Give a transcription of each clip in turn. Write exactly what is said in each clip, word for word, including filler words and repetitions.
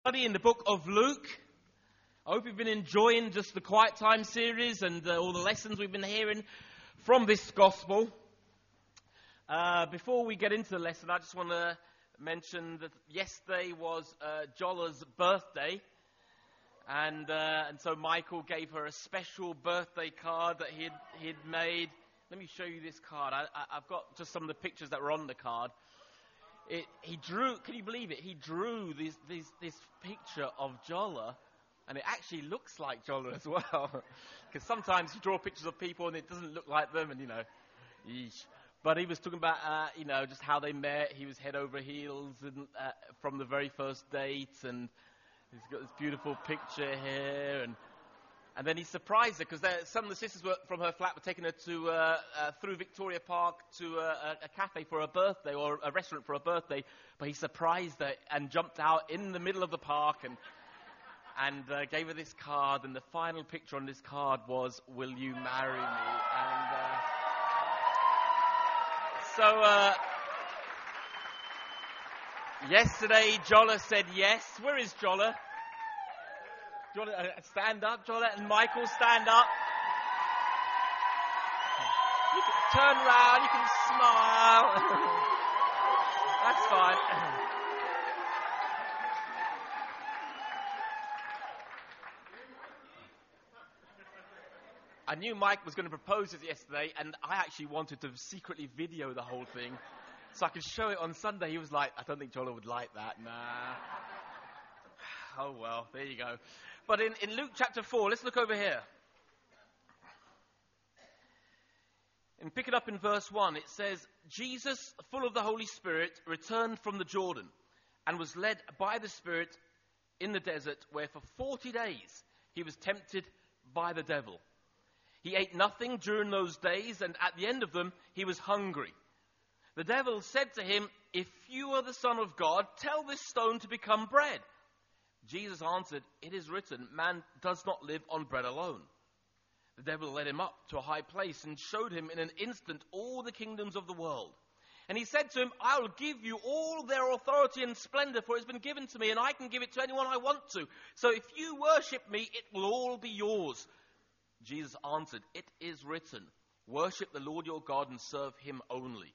Study in the book of Luke. I hope you've been enjoying just the Quiet Time series and uh, all the lessons we've been hearing from this gospel. Uh, before we get into the lesson, I just want to mention that yesterday was uh, Jola's birthday, and uh, and so Michael gave her a special birthday card that he'd he'd made. Let me show you this card. I, I, I've got just some of the pictures that were on the card. It, he drew, can you believe it? He drew this, this, this picture of Jola, and it actually looks like Jola as well. Because sometimes you draw pictures of people and it doesn't look like them, and you know, yeesh. But he was talking about, uh, you know, just how they met. He was head over heels and, uh, from the very first date, and he's got this beautiful picture here, and and then he surprised her because some of the sisters were, from her flat were taking her to uh, uh, through Victoria Park to uh, a, a cafe for her birthday, or a restaurant for her birthday. But he surprised her and jumped out in the middle of the park and and uh, gave her this card. And the final picture on this card was, "Will you marry me?" And uh, so uh, yesterday, Jola said yes. Where is Jola? Do you want to stand up, Jola? And Michael, stand up. You can turn around, you can smile. That's fine. I knew Mike was going to propose this yesterday, and I actually wanted to secretly video the whole thing so I could show it on Sunday. He was like, "I don't think Jola would like that." Nah. Oh, well, there you go. But in, in Luke chapter four, let's look over here. And pick it up in verse one. It says, "Jesus, full of the Holy Spirit, returned from the Jordan and was led by the Spirit in the desert, where for forty days he was tempted by the devil. He ate nothing during those days, and at the end of them he was hungry. The devil said to him, 'If you are the Son of God, tell this stone to become bread.' Jesus answered, 'It is written, man does not live on bread alone.' The devil led him up to a high place and showed him in an instant all the kingdoms of the world. And he said to him, 'I will give you all their authority and splendor, for it has been given to me, and I can give it to anyone I want to. So if you worship me, it will all be yours.' Jesus answered, 'It is written, worship the Lord your God and serve him only.'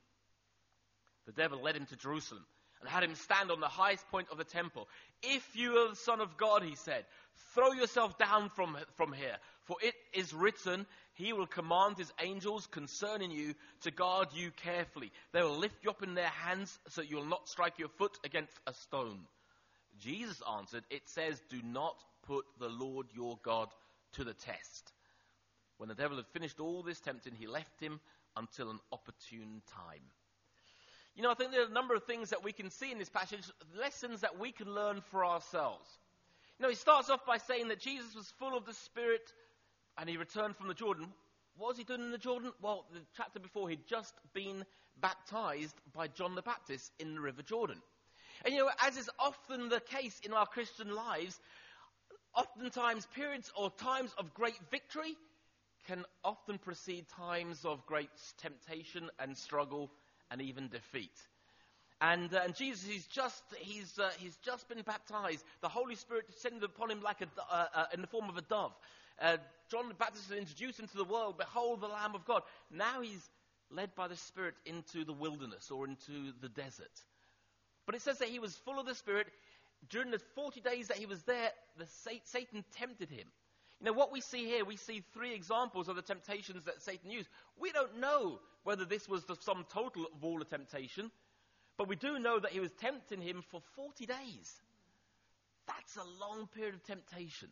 The devil led him to Jerusalem and had him stand on the highest point of the temple. 'If you are the Son of God,' he said, 'throw yourself down from, from here. For it is written, he will command his angels concerning you to guard you carefully. They will lift you up in their hands so you will not strike your foot against a stone.' Jesus answered, 'It says, do not put the Lord your God to the test.' When the devil had finished all this tempting, he left him until an opportune time." You know, I think there are a number of things that we can see in this passage, lessons that we can learn for ourselves. You know, he starts off by saying that Jesus was full of the Spirit and he returned from the Jordan. What was he doing in the Jordan? Well, the chapter before, he'd just been baptized by John the Baptist in the River Jordan. And you know, as is often the case in our Christian lives, oftentimes periods or times of great victory can often precede times of great temptation and struggle and even defeat. And, uh, and Jesus, he's just he's uh, he's just been baptized. The Holy Spirit descended upon him like a uh, uh, in the form of a dove. Uh, John the Baptist had introduced him to the world. Behold, the Lamb of God. Now he's led by the Spirit into the wilderness or into the desert. But it says that he was full of the Spirit. During the forty days that he was there, the Satan tempted him. You know, what we see here, we see three examples of the temptations that Satan used. We don't know whether this was the sum total of all the temptation, but we do know that he was tempting him for forty days. That's a long period of temptation.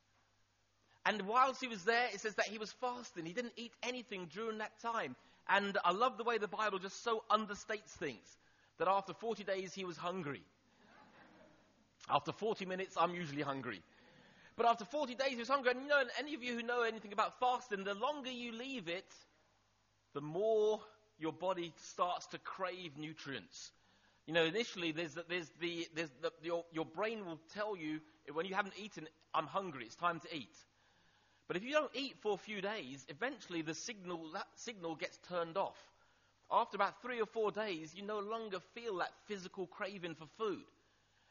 And whilst he was there, it says that he was fasting. He didn't eat anything during that time. And I love the way the Bible just so understates things, that after forty days he was hungry. After forty minutes, I'm usually hungry. But after forty days, he was hungry. And you know, any of you who know anything about fasting, the longer you leave it, the more your body starts to crave nutrients. You know, initially, there's the, there's the, there's the, your, your brain will tell you, when you haven't eaten, I'm hungry, it's time to eat. But if you don't eat for a few days, eventually the signal, that signal gets turned off. After about three or four days, you no longer feel that physical craving for food.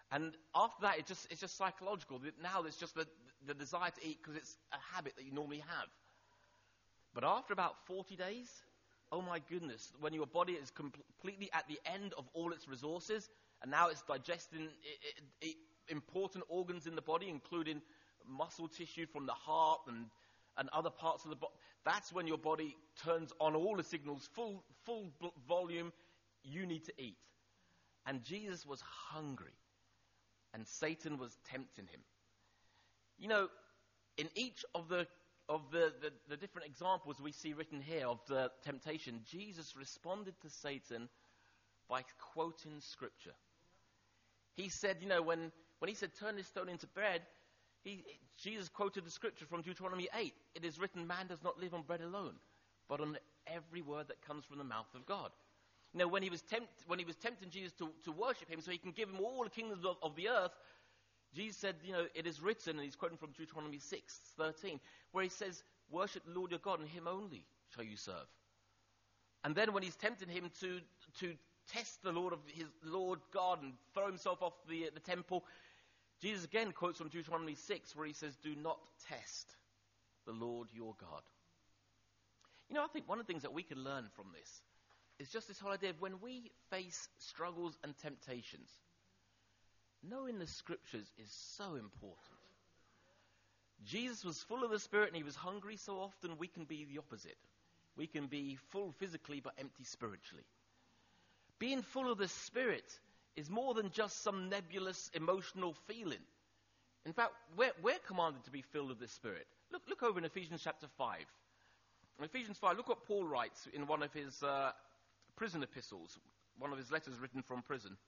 And after that, it just, it's just psychological. Now it's just the, the desire to eat because it's a habit that you normally have. But after about forty days, oh my goodness, when your body is completely at the end of all its resources, and now it's digesting it, it, it, important organs in the body, including muscle tissue from the heart and, and other parts of the body, that's when your body turns on all the signals, full, full volume, you need to eat. And Jesus was hungry, and Satan was tempting him. You know, in each of the of the, the, the different examples we see written here of the temptation, Jesus responded to Satan by quoting Scripture. He said, you know, when, when he said, turn this stone into bread, he, Jesus quoted the Scripture from Deuteronomy eight. It is written, man does not live on bread alone, but on every word that comes from the mouth of God. You know, when he was, tempt, when he was tempting Jesus to, to worship him so he can give him all the kingdoms of, of the earth, Jesus said, you know, it is written, and he's quoting from Deuteronomy six thirteen, where he says, worship the Lord your God, and him only shall you serve. And then when he's tempting him to to test the Lord of his Lord God and throw himself off the, the temple, Jesus again quotes from Deuteronomy six, where he says, do not test the Lord your God. You know, I think one of the things that we can learn from this is just this whole idea of when we face struggles and temptations, knowing the Scriptures is so important. Jesus was full of the Spirit and he was hungry. So often we can be the opposite. We can be full physically but empty spiritually. Being full of the Spirit is more than just some nebulous emotional feeling. In fact, we're, we're commanded to be filled with the Spirit. Look, look over in Ephesians chapter five. In Ephesians five, look what Paul writes in one of his uh, prison epistles, one of his letters written from prison.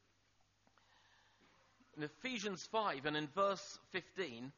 In Ephesians five and in verse fifteen,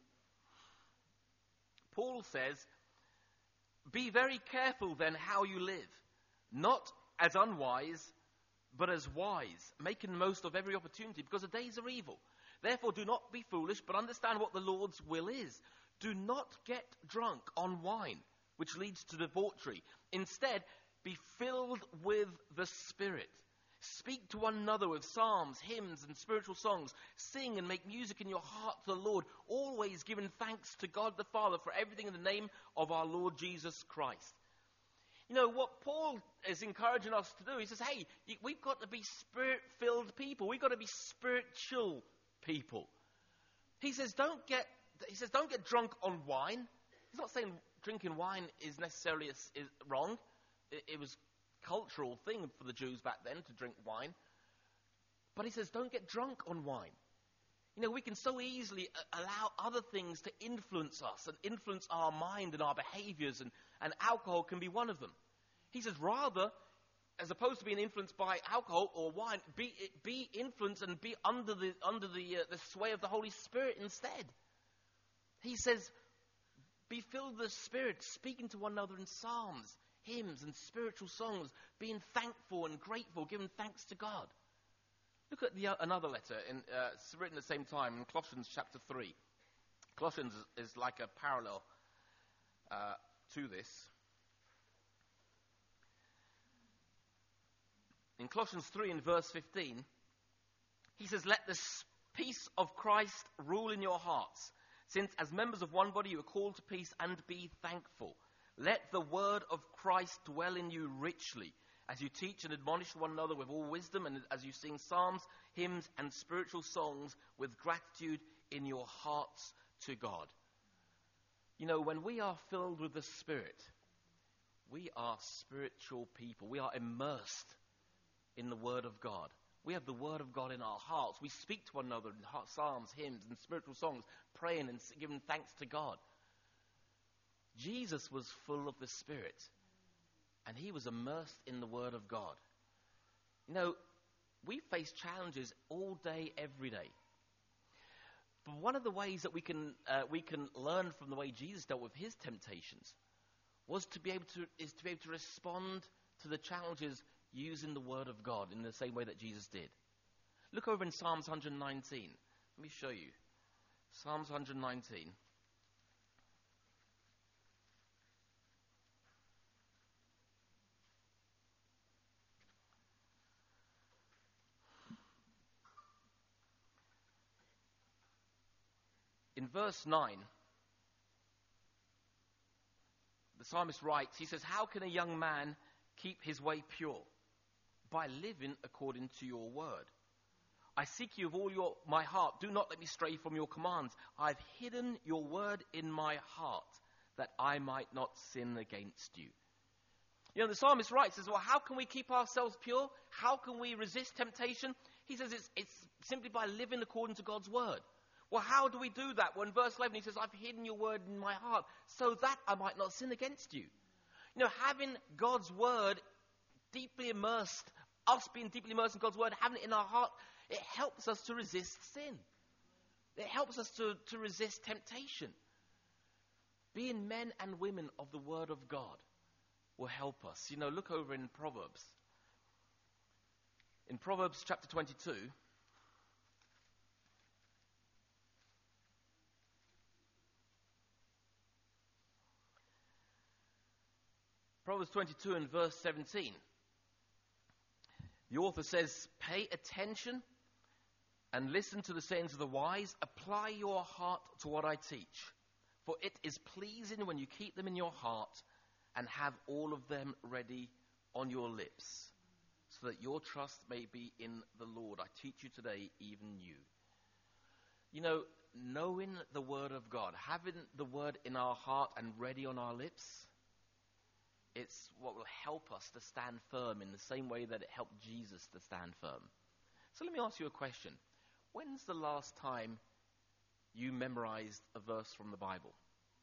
Paul says, be very careful then how you live, not as unwise, but as wise, making the most of every opportunity, because the days are evil. Therefore do not be foolish, but understand what the Lord's will is. Do not get drunk on wine, which leads to debauchery. Instead, be filled with the Spirit. Speak to one another with psalms, hymns, and spiritual songs. Sing and make music in your heart to the Lord, always giving thanks to God the Father for everything in the name of our Lord Jesus Christ. You know, what Paul is encouraging us to do, he says, hey, we've got to be Spirit-filled people. We've got to be spiritual people. He says, don't get, he says, don't get drunk on wine. He's not saying drinking wine is necessarily is, is wrong. It, it was cultural thing for the Jews back then to drink wine. But he says, don't get drunk on wine. You know, we can so easily a- allow other things to influence us and influence our mind and our behaviors, and, and alcohol can be one of them. He says, rather, as opposed to being influenced by alcohol or wine, be, be influenced and be under the, under the, uh, the sway of the Holy Spirit instead. He says, be filled with the Spirit, speaking to one another in psalms, hymns and spiritual songs, being thankful and grateful, giving thanks to God. Look at the, uh, another letter, in, uh, it's written at the same time in Colossians chapter three. Colossians is, is like a parallel uh, to this. In Colossians three and verse fifteen, he says, let the peace of Christ rule in your hearts, since as members of one body you are called to peace, and be thankful. Let the word of Christ dwell in you richly, as you teach and admonish one another with all wisdom, and as you sing psalms, hymns, and spiritual songs with gratitude in your hearts to God. You know, when we are filled with the Spirit, we are spiritual people. We are immersed in the Word of God. We have the Word of God in our hearts. We speak to one another in psalms, hymns, and spiritual songs, praying and giving thanks to God. Jesus was full of the Spirit, and he was immersed in the Word of God. You know, we face challenges all day, every day. But one of the ways that we can uh, we can learn from the way Jesus dealt with his temptations was to be able to is to be able to respond to the challenges using the Word of God in the same way that Jesus did. Look over in Psalms one nineteen. Let me show you. Psalms one nineteen. In verse nine, the psalmist writes, he says, how can a young man keep his way pure? By living according to your word. I seek you with all your, my heart. Do not let me stray from your commands. I've hidden your word in my heart that I might not sin against you. You know, the psalmist writes, says, well, how can we keep ourselves pure? How can we resist temptation? He says it's, it's simply by living according to God's word. Well, how do we do that? Well, in verse eleven, he says, I've hidden your word in my heart so that I might not sin against you. You know, having God's word deeply immersed, us being deeply immersed in God's word, having it in our heart, it helps us to resist sin. It helps us to, to resist temptation. Being men and women of the word of God will help us. You know, look over in Proverbs. In Proverbs chapter twenty-two, Proverbs twenty-two and verse seventeen. The author says, pay attention and listen to the sayings of the wise. Apply your heart to what I teach. For it is pleasing when you keep them in your heart and have all of them ready on your lips, so that your trust may be in the Lord. I teach you today, even you. You know, knowing the word of God, having the word in our heart and ready on our lips, it's what will help us to stand firm in the same way that it helped Jesus to stand firm. So let me ask you a question. When's the last time you memorized a verse from the Bible?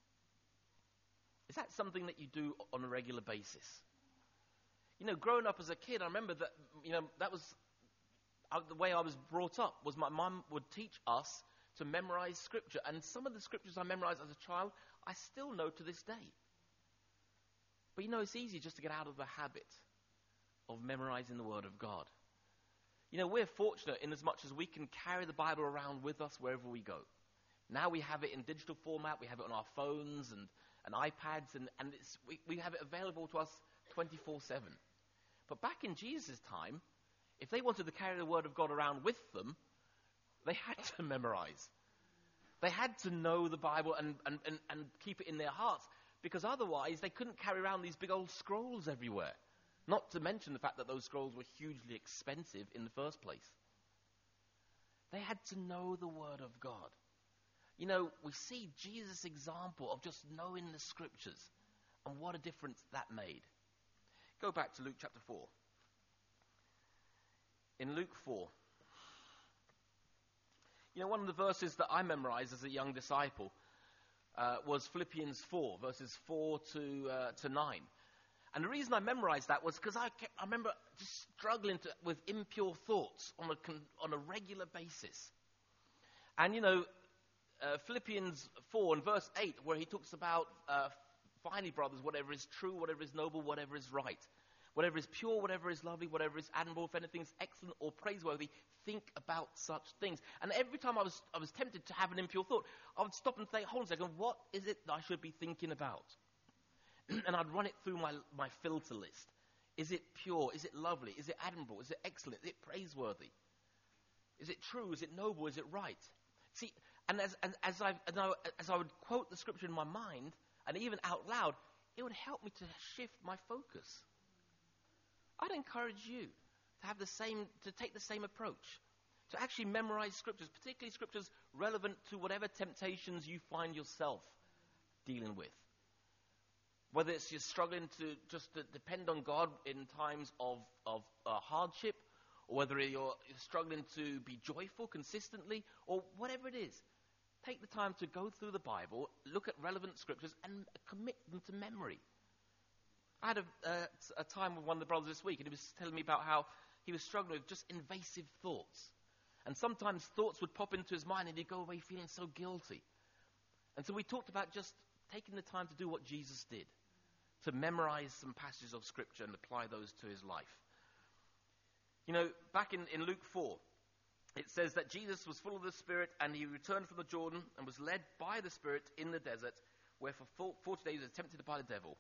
Is that something that you do on a regular basis? You know, growing up as a kid, I remember that, you know, that was uh, the way I was brought up, was my mum would teach us to memorize scripture. And some of the scriptures I memorized as a child, I still know to this day. But you know, it's easy just to get out of the habit of memorizing the Word of God. You know, we're fortunate in as much as we can carry the Bible around with us wherever we go. Now we have it in digital format, we have it on our phones and, and iPads, and, and it's, we, we have it available to us twenty-four seven. But back in Jesus' time, if they wanted to carry the Word of God around with them, they had to memorize. They had to know the Bible and, and, and, and keep it in their hearts, because otherwise they couldn't carry around these big old scrolls everywhere. Not to mention the fact that those scrolls were hugely expensive in the first place. They had to know the Word of God. You know, we see Jesus' example of just knowing the Scriptures, and what a difference that made. Go back to Luke chapter four. In Luke four, you know, one of the verses that I memorized as a young disciple uh, was Philippians four, verses four to uh, to nine. And the reason I memorized that was because I kept, I remember just struggling to, with impure thoughts on a con, on a regular basis. And you know, uh, Philippians four and verse eight, where he talks about uh, finally, brothers, whatever is true, whatever is noble, whatever is right, whatever is pure, whatever is lovely, whatever is admirable, if anything is excellent or praiseworthy, think about such things. And every time I was I was tempted to have an impure thought, I would stop and think, hold on a second, what is it that I should be thinking about? And I'd run it through my, my filter list. Is it pure? Is it lovely? Is it admirable? Is it excellent? Is it praiseworthy? Is it true? Is it noble? Is it right? See, and as, as, as, I, as, I, as I would quote the scripture in my mind, and even out loud, it would help me to shift my focus. I'd encourage you to have the same, to take the same approach, to actually memorize scriptures, particularly scriptures relevant to whatever temptations you find yourself dealing with. Whether it's you're struggling to just to depend on God in times of, of uh, hardship, or whether you're, you're struggling to be joyful consistently, or whatever it is, take the time to go through the Bible, look at relevant scriptures, and commit them to memory. I had a, uh, a time with one of the brothers this week, and he was telling me about how he was struggling with just invasive thoughts. And sometimes thoughts would pop into his mind, and he'd go away feeling so guilty. And so we talked about just taking the time to do what Jesus did, to memorize some passages of Scripture and apply those to his life. You know, back in, in Luke four, it says that Jesus was full of the Spirit, and he returned from the Jordan and was led by the Spirit in the desert, where for forty days he was tempted by the devil.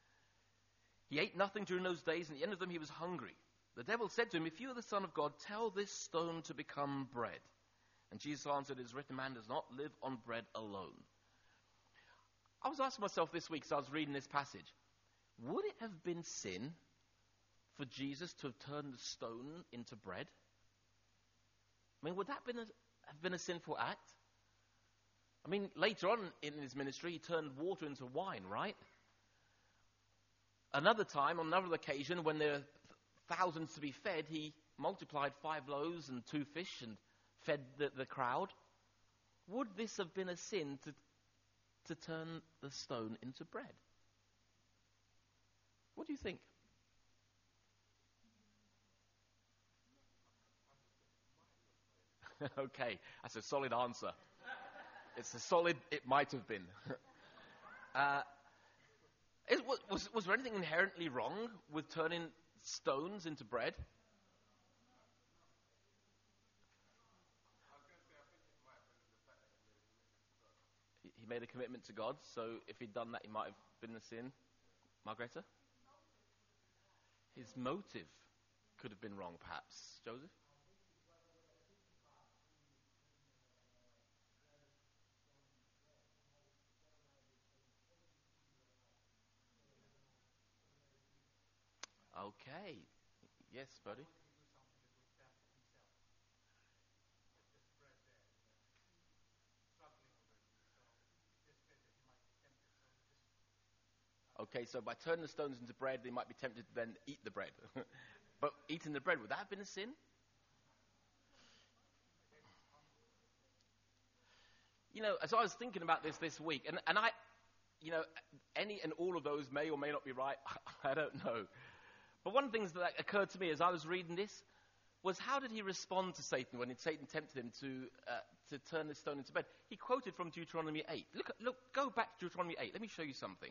He ate nothing during those days, and at the end of them he was hungry. The devil said to him, if you are the Son of God, tell this stone to become bread. And Jesus answered, "It is written, man does not live on bread alone." I was asking myself this week as I was reading this passage, would it have been sin for Jesus to have turned the stone into bread? I mean, would that been a, have been a sinful act? I mean, later on in his ministry, he turned water into wine, right? Another time, on another occasion, when there were thousands to be fed, he multiplied five loaves and two fish and fed the, the crowd. Would this have been a sin to, to turn the stone into bread? What do you think? Okay, that's a solid answer. It's a solid, it might have been. uh, is, was, was there anything inherently wrong with turning stones into bread? He, he made a commitment to God, so if he'd done that, he might have been a sin. Margareta? His motive could have been wrong, perhaps. Joseph? Okay. Yes, buddy. Okay, so by turning the stones into bread, they might be tempted to then eat the bread. But eating the bread, would that have been a sin? You know, as I was thinking about this this week, and, and I, you know, any and all of those may or may not be right, I don't know. But one of the things that occurred to me as I was reading this was, how did he respond to Satan when Satan tempted him to uh, to turn this stone into bread? He quoted from Deuteronomy eight. Look, look, go back to Deuteronomy eight. Let me show you something.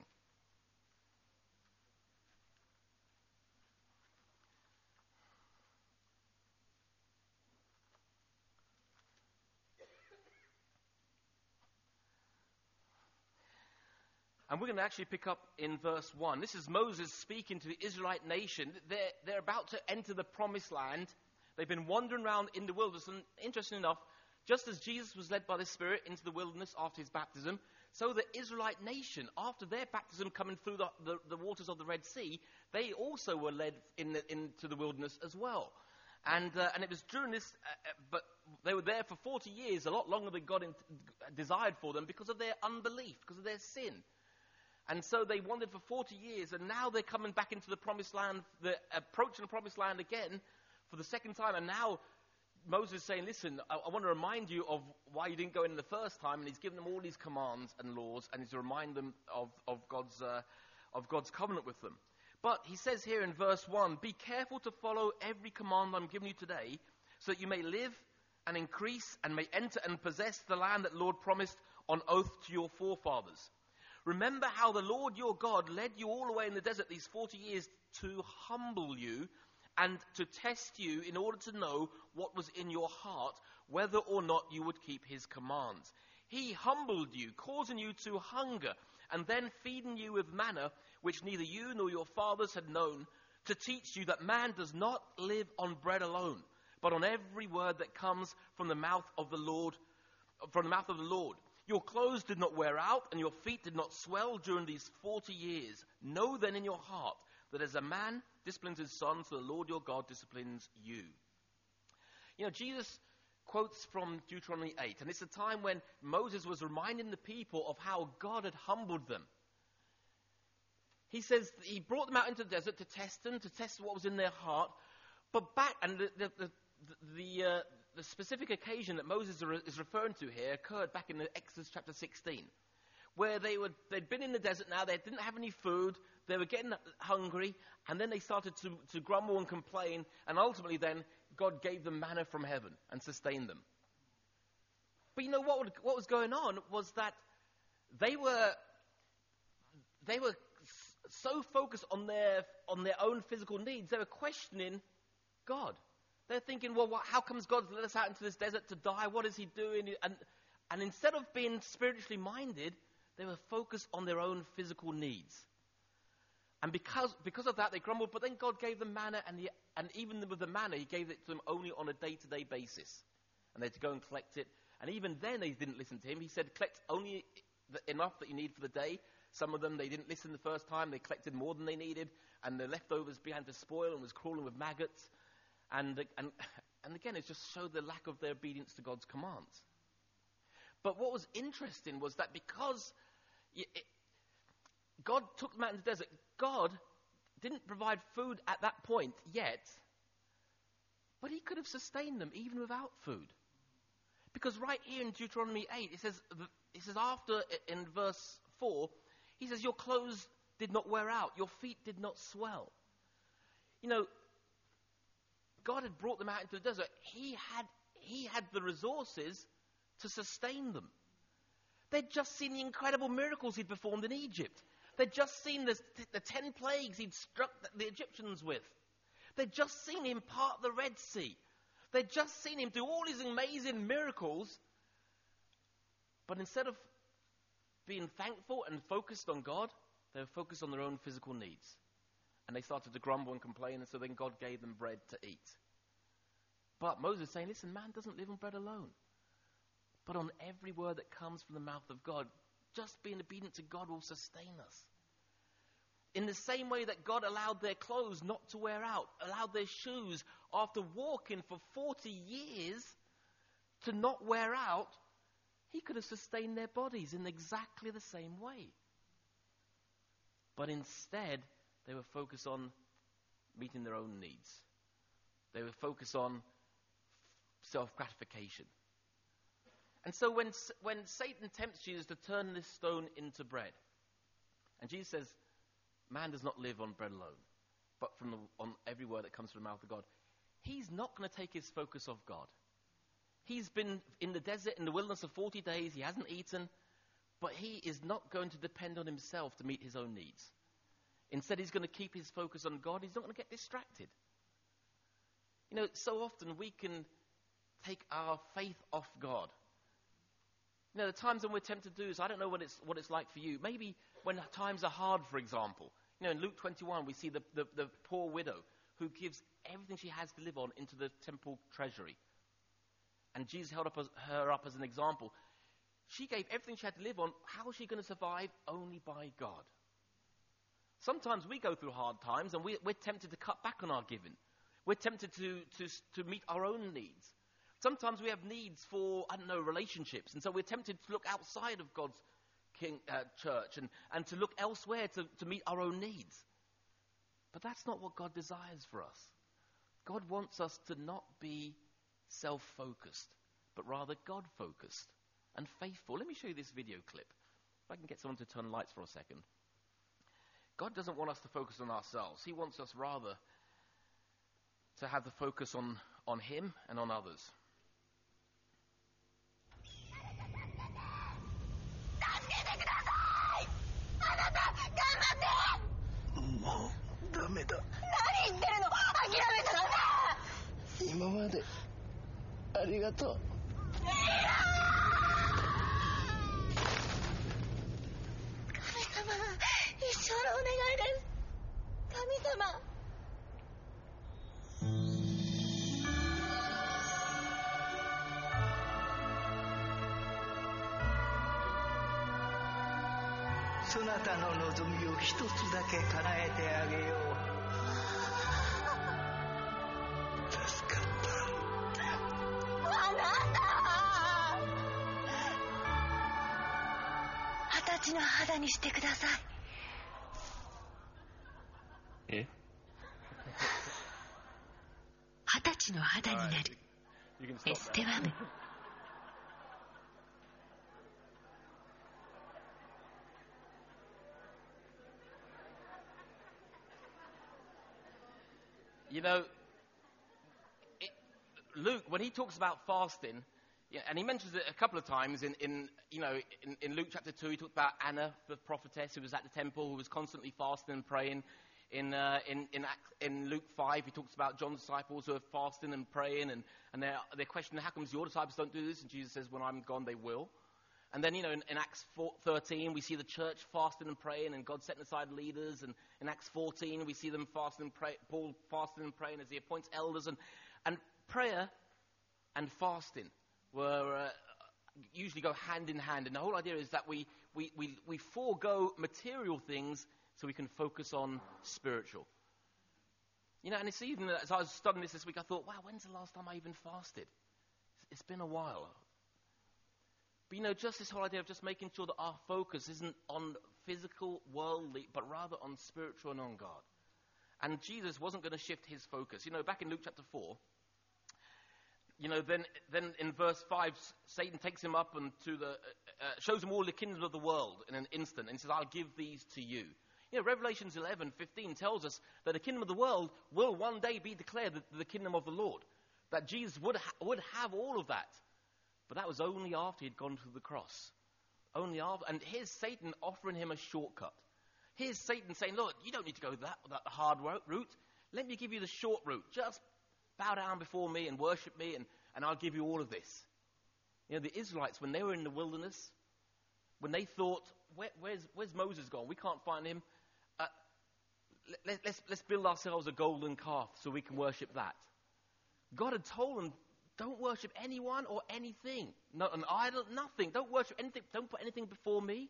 And we're going to actually pick up in verse one. This is Moses speaking to the Israelite nation. They're, they're about to enter the promised land. They've been wandering around in the wilderness. And interesting enough, just as Jesus was led by the Spirit into the wilderness after his baptism, so the Israelite nation, after their baptism coming through the, the, the waters of the Red Sea, they also were led in the, into the wilderness as well. And uh, and it was during this, uh, but they were there for forty years, a lot longer than God in, desired for them, because of their unbelief, because of their sin. And so they wandered for forty years, and now they're coming back into the promised land, they're approaching the promised land again for the second time. And now Moses is saying, listen, I, I want to remind you of why you didn't go in the first time. And he's given them all these commands and laws, and he's to remind them of, of, God's, uh, of God's covenant with them. But he says here in verse one, be careful to follow every command I'm giving you today, so that you may live and increase and may enter and possess the land that the Lord promised on oath to your forefathers. Remember how the Lord your God led you all the way in the desert these forty years to humble you and to test you in order to know what was in your heart, whether or not you would keep his commands. He humbled you, causing you to hunger, and then feeding you with manna, which neither you nor your fathers had known, to teach you that man does not live on bread alone, but on every word that comes from the mouth of the Lord, from the mouth of the Lord. Your clothes did not wear out, and your feet did not swell during these forty years. Know then in your heart that as a man disciplines his son, so the Lord your God disciplines you. You know, Jesus quotes from Deuteronomy eight, and it's a time when Moses was reminding the people of how God had humbled them. He says he brought them out into the desert to test them, to test what was in their heart. But back, and the the the, the, uh, the specific occasion that Moses is referring to here occurred back in Exodus chapter sixteen, where they were they'd been in the desert now, they didn't have any food, they were getting hungry, and then they started to, to grumble and complain, and ultimately then God gave them manna from heaven and sustained them. But you know what would, what was going on was that they were they were so focused on their on their own physical needs, they were questioning God. They're thinking, well, what, how comes God let us out into this desert to die? What is he doing? And, and instead of being spiritually minded, they were focused on their own physical needs. And because because of that, they grumbled, but then God gave them manna, and, the, and even with the manna, he gave it to them only on a day-to-day basis. and they had to go and collect it. And even then they didn't listen to him. He said, collect only the, enough that you need for the day. Some of them, they didn't listen the first time. They collected more than they needed, and the leftovers began to spoil and was crawling with maggots. And, and, and again, it just showed the lack of their obedience to God's commands. But what was interesting was that because it, God took them out in the desert, God didn't provide food at that point yet, but he could have sustained them even without food. Because right here in Deuteronomy eight, it says, it says after, in verse four, he says, your clothes did not wear out, your feet did not swell. You know, God had brought them out into the desert. He had, he had the resources to sustain them. They'd just seen the incredible miracles he'd performed in Egypt. They'd just seen the, the ten plagues he'd struck the Egyptians with. They'd just seen him part the Red Sea. They'd just seen him do all these amazing miracles. But instead of being thankful and focused on God, they were focused on their own physical needs. And they started to grumble and complain, and so then God gave them bread to eat. But Moses is saying, listen, man doesn't live on bread alone, but on every word that comes from the mouth of God. Just being obedient to God will sustain us. In the same way that God allowed their clothes not to wear out, allowed their shoes, after walking for forty years, to not wear out, he could have sustained their bodies in exactly the same way. But instead, they were focused on meeting their own needs. They were focused on self-gratification. And so when, when Satan tempts Jesus to turn this stone into bread, and Jesus says, man does not live on bread alone, but from the, on every word that comes from the mouth of God, he's not going to take his focus off God. He's been in the desert, in the wilderness for forty days, he hasn't eaten, but he is not going to depend on himself to meet his own needs. Instead, he's going to keep his focus on God. He's not going to get distracted. You know, so often we can take our faith off God. You know, the times when we're tempted to do this, I don't know what it's what it's like for you. Maybe when times are hard, for example. You know, in Luke twenty-one, we see the, the, the poor widow who gives everything she has to live on into the temple treasury. And Jesus held up as, her up as an example. She gave everything she had to live on. How is she going to survive? Only by God. Sometimes we go through hard times and we, we're tempted to cut back on our giving. We're tempted to, to, to meet our own needs. Sometimes we have needs for, I don't know, relationships. And so we're tempted to look outside of God's king, uh, church and, and to look elsewhere to, to meet our own needs. But that's not what God desires for us. God wants us to not be self-focused, but rather God-focused and faithful. Let me show you this video clip. If I can get someone to turn lights for a second. God doesn't want us to focus on ourselves. He wants us rather to have the focus on, on Him and on others. もうダメだ。 何言ってるの？諦めたらね。 今までありがとう。 神様、一生のお願いです。神様。 そなたの望みを一つだけ叶えてあげよう。助かった。 あなた。二十歳の肌にしてください。 え？ 二十歳の肌になる。エステワム。 You know, it, Luke, when he talks about fasting, yeah, and he mentions it a couple of times in, in you know, in, in Luke chapter two, he talked about Anna, the prophetess who was at the temple, who was constantly fasting and praying. In, uh, in, in, in Luke five, he talks about John's disciples who are fasting and praying, and, and they're, they're questioning, how come your disciples don't do this? And Jesus says, when I'm gone, they will. And then, you know, in, in Acts thirteen, we see the church fasting and praying, and God setting aside leaders. And in Acts fourteen, we see them fasting and pray, Paul fasting and praying as he appoints elders. And, and prayer and fasting were uh, usually go hand in hand. And the whole idea is that we, we, we, we forego material things so we can focus on spiritual. You know, and it's even, as I was studying this this week, I thought, wow, when's the last time I even fasted? It's been a while. But, you know, just this whole idea of just making sure that our focus isn't on physical, worldly, but rather on spiritual and on God. And Jesus wasn't going to shift his focus. You know, back in Luke chapter four, you know, then then in verse five, Satan takes him up and to the, uh, uh, shows him all the kingdoms of the world in an instant, and says, I'll give these to you. You know, Revelations eleven fifteen tells us that the kingdom of the world will one day be declared the, the kingdom of the Lord. That Jesus would ha- would have all of that. But that was only after he'd gone to the cross. Only after, and here's Satan offering him a shortcut. Here's Satan saying, look, you don't need to go that, that hard route. Let me give you the short route. Just bow down before me and worship me, and, and I'll give you all of this. You know, the Israelites, when they were in the wilderness, when they thought, Where, where's, where's Moses gone? We can't find him. Uh, let, let's, let's build ourselves a golden calf so we can worship that. God had told them, don't worship anyone or anything. Not an idol, nothing. Don't worship anything. Don't put anything before me.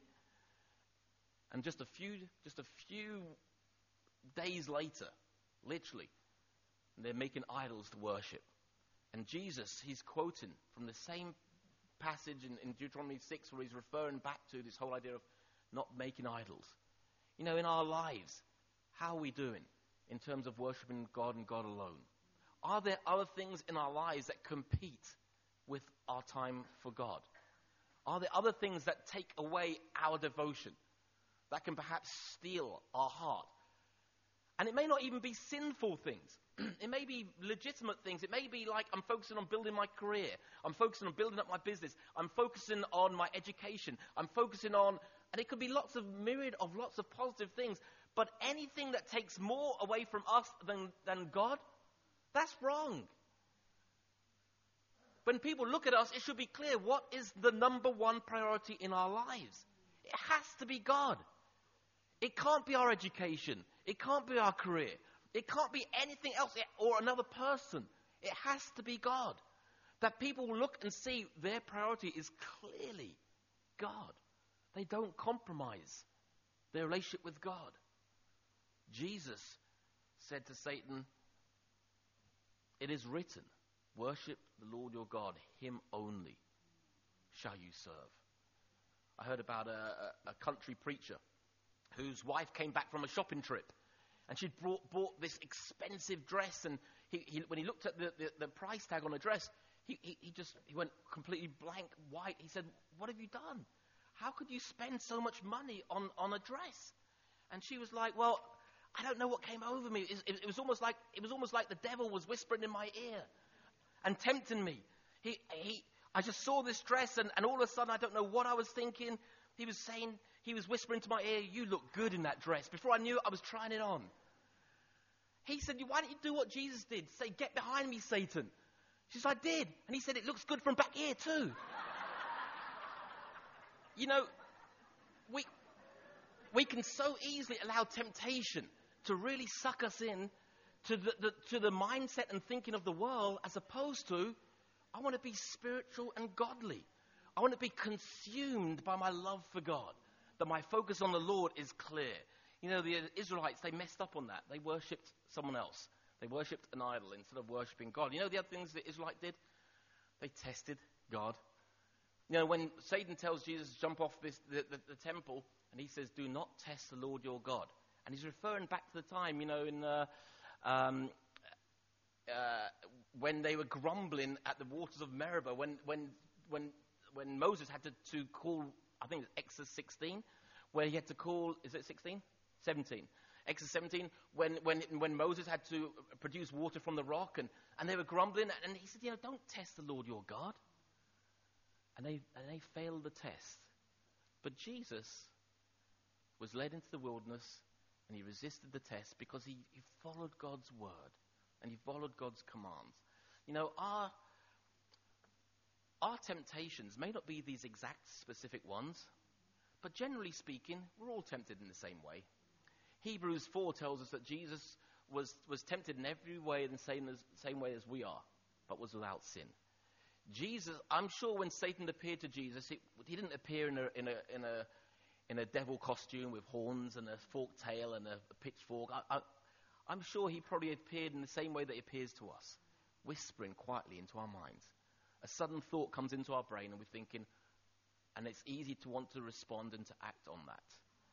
And just a few, just a few days later, literally, they're making idols to worship. And Jesus, he's quoting from the same passage in, in Deuteronomy six where he's referring back to this whole idea of not making idols. You know, in our lives, how are we doing in terms of worshiping God and God alone? Are there other things in our lives that compete with our time for God? Are there other things that take away our devotion, that can perhaps steal our heart? And it may not even be sinful things. It may be legitimate things. It may be like I'm focusing on building my career. I'm focusing on building up my business. I'm focusing on my education. I'm focusing on, and it could be lots of myriad of lots of positive things. But anything that takes more away from us than, than God, that's wrong. When people look at us, it should be clear what is the number one priority in our lives. It has to be God. It can't be our education. It can't be our career. It can't be anything else or another person. It has to be God. That people will look and see their priority is clearly God. They don't compromise their relationship with God. Jesus said to Satan, it is written, worship the Lord your God, him only shall you serve. I heard about a, a, a country preacher whose wife came back from a shopping trip, and she'd brought, bought this expensive dress, and he, he, when he looked at the, the, the price tag on the dress, he, he, he just he went completely blank white. He said, what have you done? How could you spend so much money on, on a dress? And she was like, well, I don't know what came over me. It, it, it was almost like it was almost like the devil was whispering in my ear and tempting me. He, he, I just saw this dress, and, and all of a sudden, I don't know what I was thinking. He was saying, he was whispering to my ear, you look good in that dress. Before I knew it, I was trying it on. He said, why don't you do what Jesus did? Say, get behind me, Satan. She said, I did. And he said, it looks good from back here too. You know, we we can so easily allow temptation to really suck us in to the, the to the mindset and thinking of the world, as opposed to, I want to be spiritual and godly. I want to be consumed by my love for God, that my focus on the Lord is clear. You know, the Israelites, they messed up on that. They worshipped someone else. They worshipped an idol instead of worshipping God. You know the other things the Israelites did? They tested God. You know, when Satan tells Jesus to jump off this, the, the, the temple, and he says, do not test the Lord your God. And he's referring back to the time, you know, in uh, um, uh, when they were grumbling at the waters of Meribah, when when when when Moses had to, to call, I think it's Exodus sixteen, where he had to call, is it sixteen? seventeen. Exodus seventeen, when when when Moses had to produce water from the rock, and, and they were grumbling, and he said, you know, don't test the Lord your God. And they and they failed the test. But Jesus was led into the wilderness, and he resisted the test because he, he followed God's word, and he followed God's commands. You know, our our temptations may not be these exact specific ones, but generally speaking, we're all tempted in the same way. Hebrews four tells us that Jesus was, was tempted in every way in the same, as, same way as we are, but was without sin. Jesus, I'm sure when Satan appeared to Jesus, he, he didn't appear in a, in a, in a, in a devil costume with horns and a forked tail and a, a pitchfork. I, I, I'm sure he probably appeared in the same way that he appears to us, whispering quietly into our minds. A sudden thought comes into our brain and we're thinking, and it's easy to want to respond and to act on that.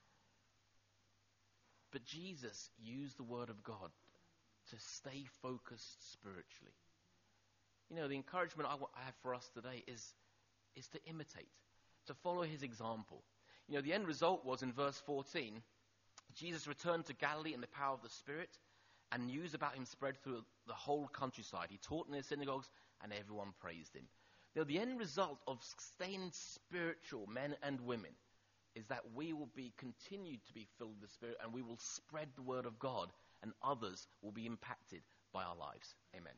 But Jesus used the word of God to stay focused spiritually. You know, the encouragement I, w- I have for us today is, is to imitate, to follow his example. You know, the end result was in verse fourteen, Jesus returned to Galilee in the power of the Spirit, and news about him spread through the whole countryside. He taught in their synagogues, and everyone praised him. Now, the end result of staying spiritual, men and women, is that we will be continued to be filled with the Spirit, and we will spread the word of God, and others will be impacted by our lives. Amen.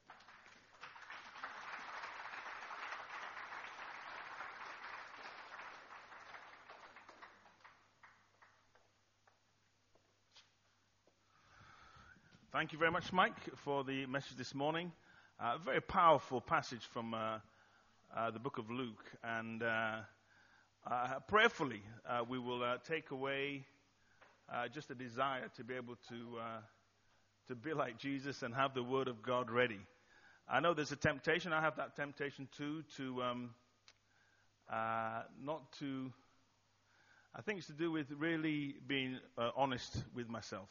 Thank you very much, Mike, for the message this morning. Uh, a very powerful passage from uh, uh, the book of Luke. And uh, uh, prayerfully, uh, we will uh, take away uh, just a desire to be able to uh, to be like Jesus and have the Word of God ready. I know there's a temptation. I have that temptation too, to um, uh, not to... I think it's to do with really being uh, honest with myself.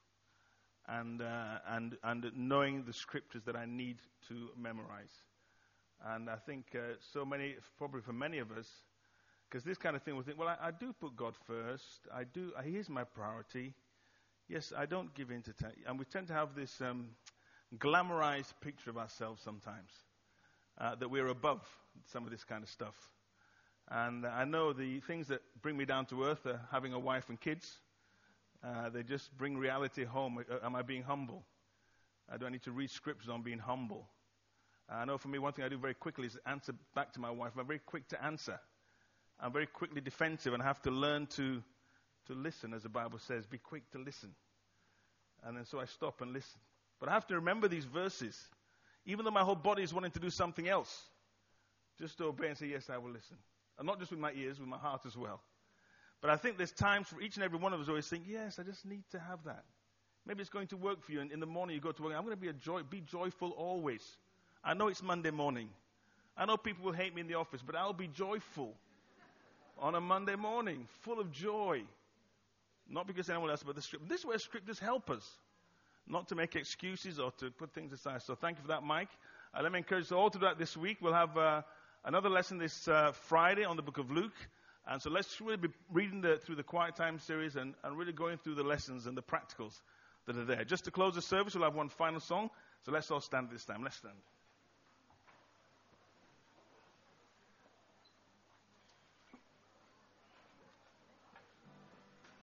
And, uh, and and knowing the scriptures that I need to memorize. And I think uh, so many, probably for many of us, because this kind of thing, we think, well, I, I do put God first. I do. He is my priority. Yes, I don't give in to... T- and we tend to have this um, glamorized picture of ourselves sometimes, uh, that we're above some of this kind of stuff. And I know the things that bring me down to earth are having a wife and kids. Uh, they just bring reality home. Uh, am I being humble? Uh, do I need to read scriptures on being humble? Uh, I know for me, one thing I do very quickly is answer back to my wife. I'm very quick to answer. I'm very quickly defensive and have to learn to to listen, as the Bible says. Be quick to listen. And then so I stop and listen. But I have to remember these verses. Even though my whole body is wanting to do something else, just to obey and say, yes, I will listen. And not just with my ears, with my heart as well. But I think there's times for each and every one of us always think, yes, I just need to have that. Maybe it's going to work for you. And in the morning you go to work, I'm going to be a joy, be joyful always. I know it's Monday morning. I know people will hate me in the office, but I'll be joyful on a Monday morning, full of joy. Not because anyone else, but the script. This is where scriptures help us. Not to make excuses or to put things aside. So thank you for that, Mike. Uh, let me encourage you all to do that this week. We'll have uh, another lesson this uh, Friday on the book of Luke. And so let's really be reading the, through the Quiet Time series and, and really going through the lessons and the practicals that are there. Just to close the service, we'll have one final song. So let's all stand at this time. Let's stand.